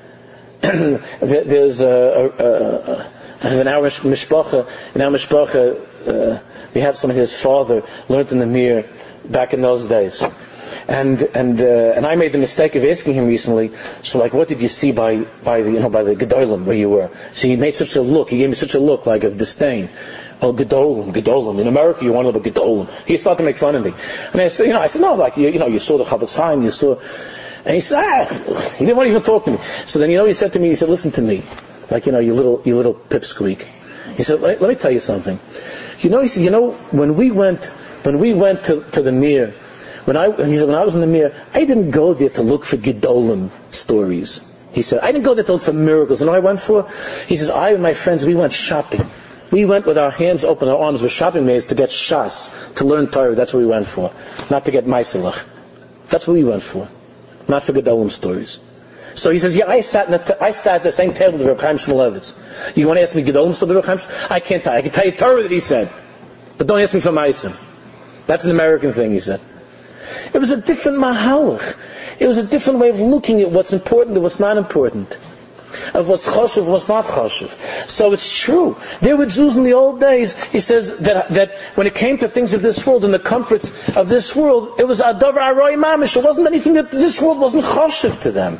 there's a, a, a, a in our mishpacha, in our mishpacha, uh, we have someone, his father learned in the Mir back in those days. And and uh, and I made the mistake of asking him recently. So, like, what did you see by by the you know by the Gedolim where you were? So he made such a look. He gave me such a look like of disdain. Oh, Gedolim, Gedolim. In America, you want to look at Gedolim. He started to make fun of me. And I said, you know, I said, no, like you, you know, you saw the Chavetz Chaim, you saw. And he said, ah, he didn't want to even talk to me. So then, you know, he said to me, he said, listen to me, like you know, you little you little pipsqueak. He said, let, let me tell you something. You know, he said, you know, when we went when we went to to the Mir. When I, he said, when I was in the Mir, I didn't go there to look for Gedolim stories. He said, I didn't go there to look for miracles. You know what I went for? He says, I and my friends, we went shopping. We went with our hands open, our arms with shopping bags to get shas, to learn Torah. That's what we went for. Not to get maiselach. That's what we went for. Not for Gedolim stories. So he says, yeah, I sat, in the t- I sat at the same table with Reb Chaim Shmulevitz. You want to ask me Gedolim stories, Reb Chaim Shmulevitz? I can't tell you. I can tell you Torah that he said. But don't ask me for maisim. That's an American thing, he said. It was a different mahalach. It was a different way of looking at what's important and what's not important. Of what's choshev and what's not choshev. So it's true. There were Jews in the old days, he says, that that when it came to things of this world and the comforts of this world, it was adavar aroi mamish. It wasn't anything that this world wasn't choshev to them.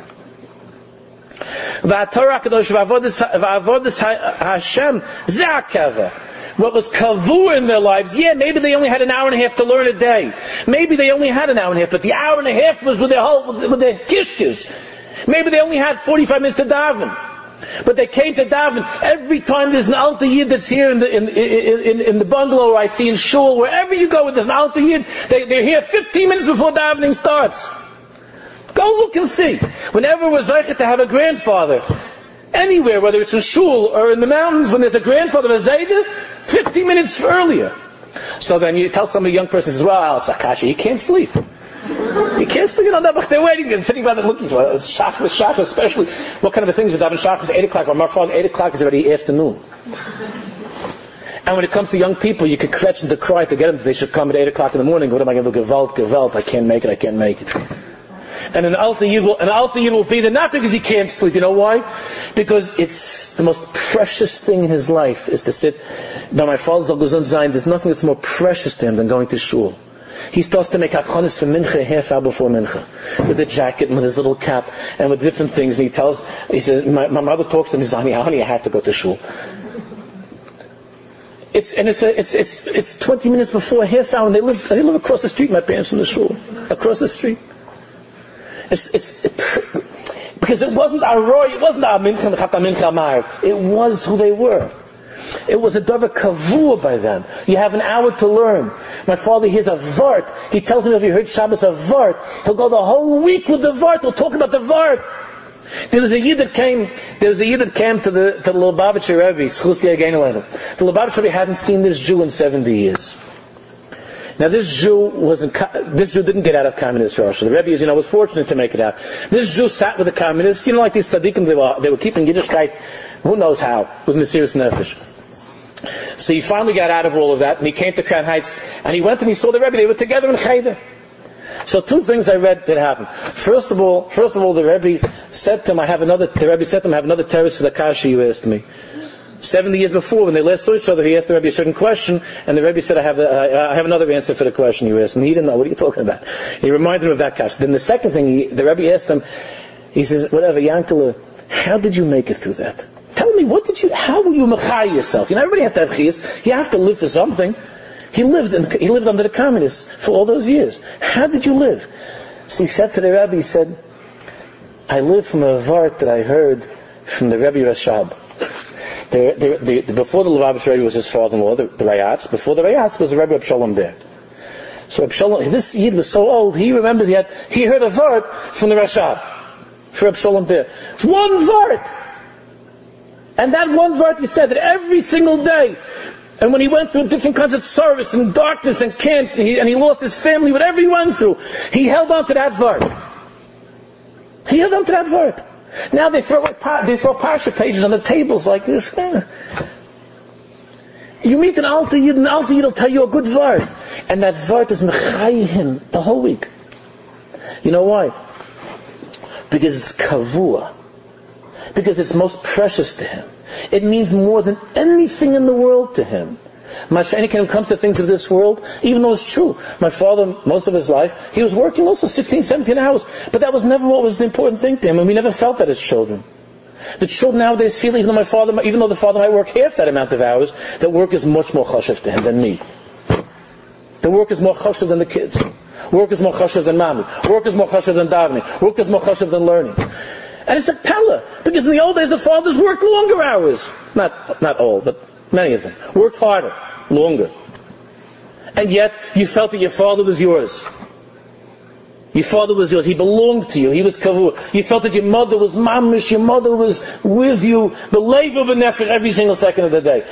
V'atorah kadosh v'avodas Hashem ze'akaveh. What was kavua in their lives, yeah, maybe they only had an hour and a half to learn a day. Maybe they only had an hour and a half, but the hour and a half was with their whole, with their kishkes. Maybe they only had forty-five minutes to daven. But they came to daven. Every time there's an Alta Yid that's here in the, in, in, in, in the bungalow, or I see in shul, wherever you go with there's an Alta Yid, they, they're here fifteen minutes before davening starts. Go look and see. Whenever we're zeichet to have a grandfather, anywhere, whether it's in shul or in the mountains, when there's a grandfather, a zayda, fifteen minutes earlier. So then you tell some young person, says, well, it's Akashi, he can't sleep. He can't sleep on that, but they're waiting, they're sitting by them looking for it. Shachar, Shachar, especially, what kind of a thing is it? Daven Shachar is eight o'clock, or my father, eight o'clock is already afternoon. And when it comes to young people, you could catch them to cry to get them, they should come at eight o'clock in the morning, what am I going to do? Gewalt, Gewalt, I can't make it, I can't make it. And an Alta Yid will, an Alta Yid will be there not because he can't sleep. You know why? Because it's the most precious thing in his life is to sit. By my father's Al-Guzan Zayin, there's nothing that's more precious to him than going to shul. He starts to make achonis for mincha a half hour before mincha, with a jacket and with his little cap and with different things. And he tells, he says, my, my mother talks to him. He says, honey, honey, I have to go to shul. It's and it's a, it's it's it's twenty minutes before a half hour, and they live they live across the street. My parents from the shul, across the street. It's, it's, it, because it wasn't our roy, it wasn't our mincha, mincha ma'ariv. It was who they were. It was a davar kavua by them. You have an hour to learn. My father hears a vart. He tells me if you heard Shabbos a vart, he'll go the whole week with the vart. He'll talk about the vart. There was a yid that came. There was a yid that came to the to the Lubavitcher Rebbe, Schusia Geinelenu. The Lubavitcher Rebbe hadn't seen this Jew in seventy years. Now this Jew wasn't, this Jew didn't get out of communist Russia. The Rebbe, you know, was fortunate to make it out. This Jew sat with the communists, you know, like these tzaddikim, they were, they were keeping Yiddishkeit, who knows how, with Mesiras Nefesh. So he finally got out of all of that, and he came to Crown Heights, and he went and he saw the Rebbe, they were together in Cheder. So two things I read that happened. First of all, first of all, the Rebbe said to him, I have another, the Rebbe said to him, I have another terrorist for the kasha you asked me. Seventy years before, when they last saw each other, he asked the Rebbe a certain question, and the Rebbe said, I have, a, I have another answer for the question you asked. And he didn't know, what are you talking about? He reminded him of that question. Then the second thing, he, the Rebbe asked him, He says, whatever, Yankele, how did you make it through that? Tell me, what did you, how were you machai yourself? You know, everybody has to have chiyas. You have to live for something. He lived in, he lived under the communists for all those years. How did you live? So he said to the Rebbe, he said, I live from a vart that I heard from the Rebbe Rashab. The, the, the, before the Lubavitch Rebbe was his father-in-law, the, the Rayatz. Before the Rayatz was the Rebbe Abshalom there. So Abshalom, this Yid was so old, he remembers he had, he heard a vart from the Rashab. For Abshalom there. One vart! And that one vart he said that every single day. And when he went through different kinds of service and darkness and cancer, and he, and he lost his family, whatever he went through, he held on to that vart. He held on to that vart. Now they throw like they throw parsha pages on the tables like this. You meet an Alter Yid, an Alter Yid will tell you a good vart, and that vart is mechayim the whole week. You know why? Because it's kavua. Because it's most precious to him. It means more than anything in the world to him. Masha'anik, when it comes to things of this world, even though it's true, my father, most of his life, he was working also sixteen, seventeen hours, but that was never what was the important thing to him, and we never felt that as children. The children nowadays feel, even though my father, even though the father might work half that amount of hours, that work is much more chashuv to him than me. The work is more chashuv than the kids. Work is more chashuv than mommy. Work is more chashuv than davening. Work is more chashuv than learning. And it's a pella, because in the old days the fathers worked longer hours. Not, not all, but many of them. Worked harder, longer. And yet, you felt that your father was yours. Your father was yours. He belonged to you. He was kavur. You felt that your mother was mamish. Your mother was with you. The leiv of a nefesh every single second of the day.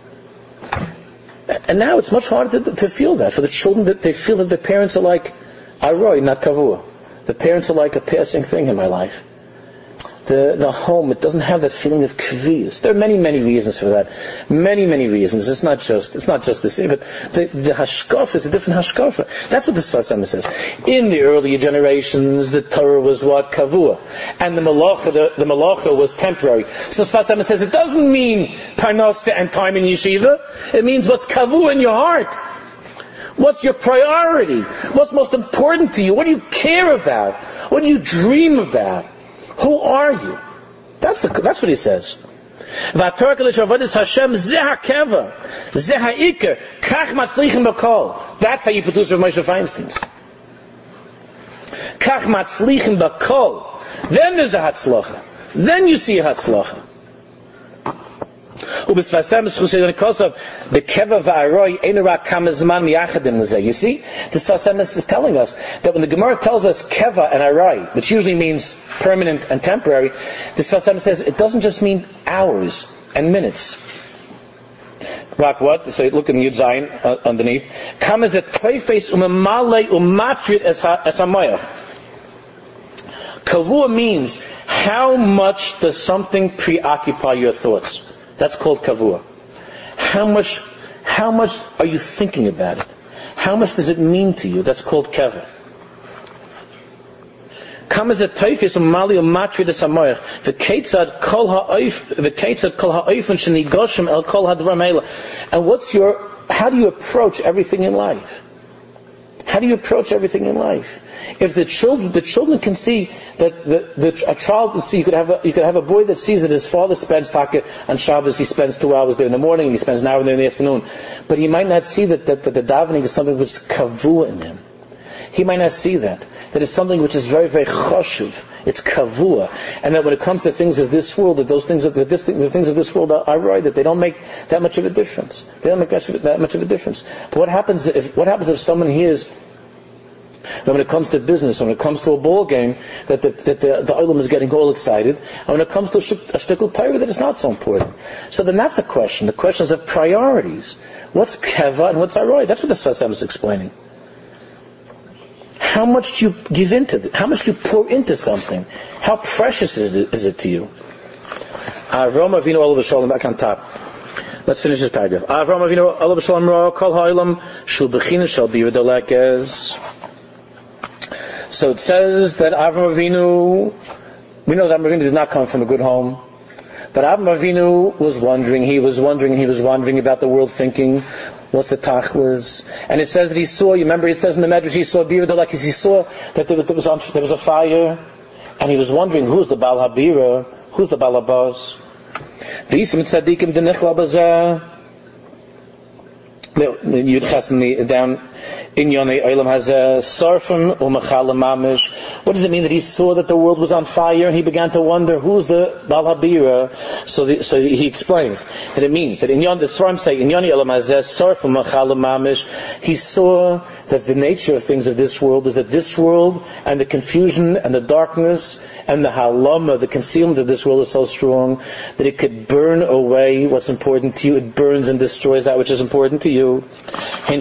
And now it's much harder to, to feel that. For the children, that they feel that their parents are like aroi, not kavur. The parents are like a passing thing in my life. The, the home, it doesn't have that feeling of kviyus. There are many, many reasons for that. Many, many reasons. It's not just, it's not just this, but the, the hashkaf is a different hashkafa. That's what the Sfas Emes says. In the earlier generations, the Torah was what? Kavua. And the malacha, the, the malacha was temporary. So Sfas Emes says it doesn't mean parnasa and time in yeshiva. It means what's kavua in your heart. What's your priority? What's most important to you? What do you care about? What do you dream about? Who are you? That's the, that's what he says. That's how you produce Rav Moshe Feinstein's. Then there's a hatzlacha. Then you see a hatzlacha. You see, the Sfas Emes is telling us that when the Gemara tells us keva and arai, which usually means permanent and temporary, the Sfas Emes says it doesn't just mean hours and minutes. Rock what? So look in Yud Zayin uh, underneath. Kama ze teifes umemale umatrit es hamayach. Kavua means how much does something preoccupy your thoughts? That's called kavua. How much, how much are you thinking about it? How much does it mean to you? That's called keva. Kam is a teifis umali umatri desamoyach. V'keitzad kol ha'oif, v'keitzad kol ha'oifun shenigoshim el kol hadvarim ha'ela. And what's your, how do you approach everything in life? How do you approach everything in life? If the children, the children can see that the, the a child can see, you could have a, you could have a boy that sees that his father spends taka on Shabbos, he spends two hours there in the morning, and he spends an hour there in the afternoon, but he might not see that that, that the davening is something which is kavua in him. He might not see that that it's something which is very very chashuv. It's kavua, and that when it comes to things of this world, that those things that this, the things of this world are, are right, that they don't make that much of a difference. They don't make that, that much of a difference. But what happens if what happens if someone hears that when it comes to business, when it comes to a ball game, that the, that the, the olam is getting all excited, and when it comes to a shtickle Torah, that it's not so important. So then that's the question. The question is of priorities. What's keva and what's aroy? That's what the Sfas Emes is explaining. How much do you give into it? How much do you pour into something? How precious is it, is it to you? Avram Avinu Olav Shalom, back on top. Let's finish this paragraph. Avram Avinu Olav Shalom Ra Kol Ha'olam Shul Bechina Shal Bira Delekes. So it says that Avram Avinu, we know that Avram Avinu did not come from a good home, but Avram Avinu was wondering, he was wondering, he was wondering about the world, thinking, what's the tachlis? And it says that he saw, you remember it says in the Medrash, he saw Bir Delekes, he saw that there was, there was, there was a fire, And he was wondering, who's the Baal Habira? Who's the Baal Habas? V'yisim tzadikim denichla bazeh. Yud Ches in the down in Yonei Olam has a sarfim umachal mamish. What does it mean that he saw that the world was on fire and he began to wonder who's the Baal Habira? So, the, so he explains that it means that in Yon the Svarim say in Yonei Olam has a sarfim umachal mamish. He saw that the nature of things of this world is that this world and the confusion and the darkness and the halama, the concealment of this world is so strong that it could burn away what's important to you. It burns and destroys that which is important to you. It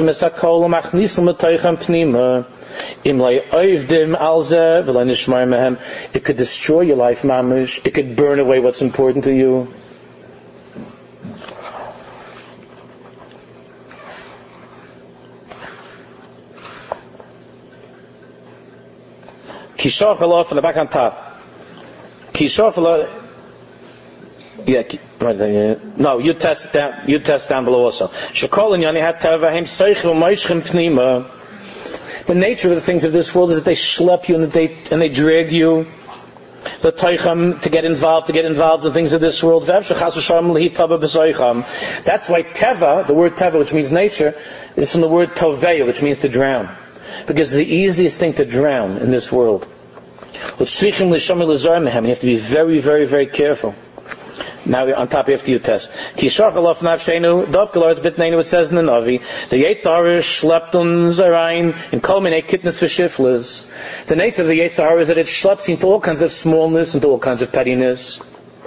could destroy your life, mamish. It could burn away what's important to you. Kishaf alof on the back on top. Kishaf alof. Yeah, right there. No, you test down. You test down below also. Shekol and Yani had tavahim seichel moishchem pnima. The nature of the things of this world is that they schlep you and that they and they drag you. The teicham to get involved, to get involved in things of this world. That's why teva, the word teva, which means nature, is from the word toveya, which means to drown. Because it's the easiest thing to drown in this world. And you have to be very, very, very careful. Now on top you have to test. It says in the Navi, the Yetzirah schleppt uns rein in kol minei kitnes v'shiflas. The nature of the Yetzirah is that it schleps into all kinds of smallness, into all kinds of pettiness.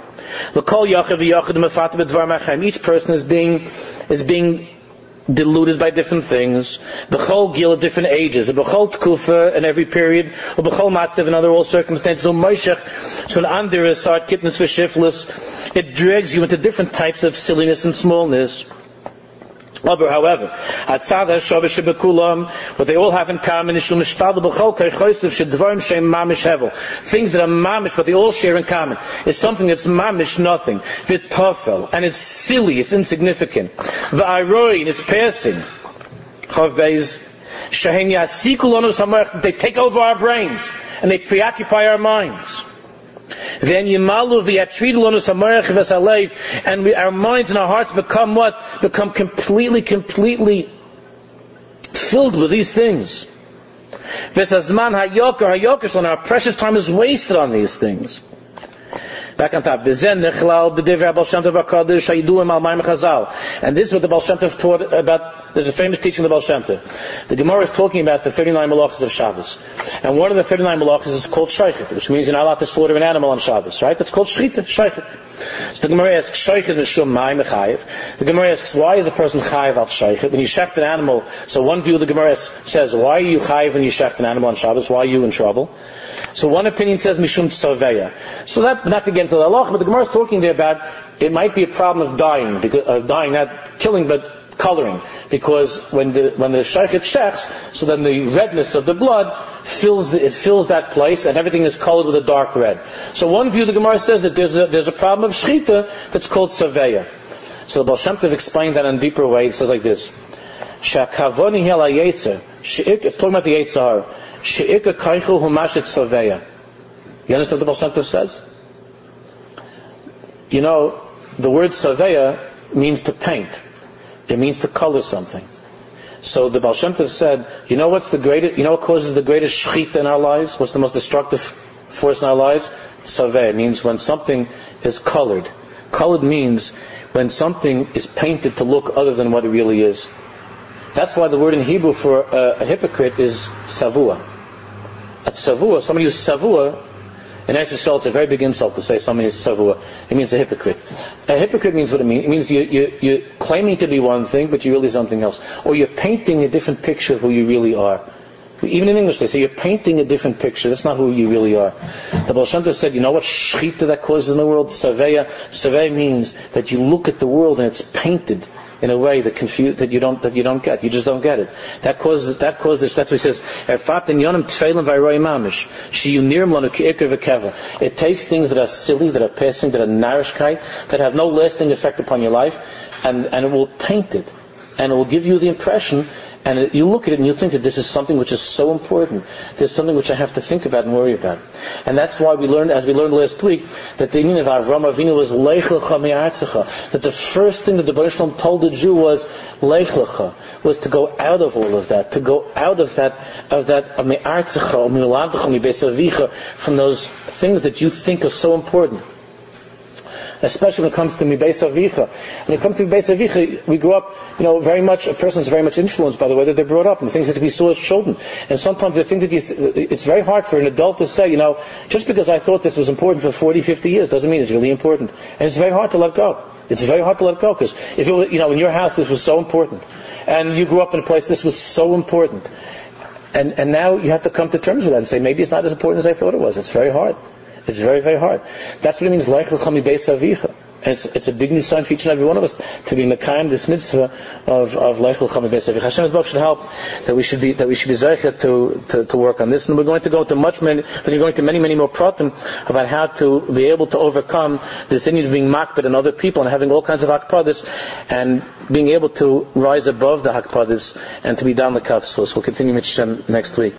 Each person is being is being deluded by different things. B'chol gil at different ages. B'chol tkufa in every period. B'chol matzav in other all circumstances. So moishech, so an under start kitness v'shiflas. It drags you into different types of silliness and smallness. However, what they all have in common is things that are mamish, what they all share in common is something that's mamish nothing. V'tofel, and it's silly, it's insignificant. V'aroin, it's passing. They take over our brains and they preoccupy our minds. And we, our minds and our hearts become what? Become completely, completely filled with these things. And our precious time is wasted on these things. Back on top. And this is what the Baal Shem Tov taught about. There's a famous teaching of the Baal Shem Tov. The Gemara is talking about the thirty-nine malachas of Shabbos. And one of the thirty-nine malachas is called Shaychet, which means you're not allowed to slaughter an animal on Shabbos, right? That's called Shchita, Shaychet. So the Gemara asks, Shaychet Mishum Mai Mechayev. The Gemara asks, why is a person Chayev al Shaychet? When you shecht an animal, so one view of the Gemara says, why are you Chayev when you shecht an animal on Shabbos? Why are you in trouble? So one opinion says Mishum Tzaveya. So that, not to get into the halach, but the Gemara is talking there about it might be a problem of dying, because, of dying, not killing, but coloring. Because when the when the shaychet shechs, so then the redness of the blood fills the, it fills that place, and everything is colored with a dark red. So one view of the Gemara says that there's a there's a problem of shchita that's called Tzaveya. So the Baal Shem Tov explained that in a deeper way. It says like this: Shakavoni hel hayetzer. It's talking about the Yetzirah. She'ika kaichu humashet Tzaveya. You understand what the Baal Shem Tov says? You know, the word Tzaveya means to paint. It means to color something. So the Baal Shem Tov said, you know what's the greatest, you know what causes the greatest shchita in our lives? What's the most destructive force in our lives? Tzaveya. It means when something is colored. Colored means when something is painted to look other than what it really is. That's why the word in Hebrew for a, a hypocrite is savua. At savua, somebody who's savua, in Eretz Yisrael, it's a very big insult to say somebody is savua. It means a hypocrite. A hypocrite means what it means. It means you, you, you're claiming to be one thing, but you're really something else. Or you're painting a different picture of who you really are. Even in English, they say you're painting a different picture. That's not who you really are. The Baal Shem Tov said, you know what shchita that causes in the world? Saveya. Saveya means that you look at the world and it's painted in a way that confuse, that you don't that you don't get. You just don't get it. That causes that causes. That's what he says. It takes things that are silly, that are passing, that are narishkeit, that have no lasting effect upon your life, and, and it will paint it. And it will give you the impression, And it, you look at it and you think that this is something which is so important. There's something which I have to think about and worry about. And that's why we learned, as we learned last week, that the meaning of Avram Avinu was Lech Lecha Me'artzecha. That the first thing that the Baruch Shalom told the Jew was Lech Lecha, was to go out of all of that, to go out of that, of that Me'artzecha, Me'uladecha, Me'beis Avicha, from those things that you think are so important. Especially when it comes to Mibeis Avicha. When it comes to Mibeis Avicha, we grew up, you know, very much, a person is very much influenced by the way that they're brought up and the things that we saw as children. And sometimes the thing that you, th- it's very hard for an adult to say, you know, just because I thought this was important for forty, fifty years doesn't mean it's really important. And it's very hard to let go. It's very hard to let go, because if it was, you know, in your house this was so important, and you grew up in a place this was so important, and, and now you have to come to terms with that and say, maybe it's not as important as I thought it was. It's very hard. It's very, very hard. That's what it means, Lech Lecha Mibeis Avicha. And it's, it's a big new sign for each and every one of us to be Mekayim this mitzvah of, of Lech Lecha Mibeis Avicha. Hashem's Baruch should help that we should be, that we should be zeichet to, to, to work on this. And we're going to go into much many, we're going to many, many more pratim about how to be able to overcome this thing of being makbid on other people and having all kinds of hakpadas and being able to rise above the hakpadas and to be down the kafs. So we'll continue Mitzvah next week.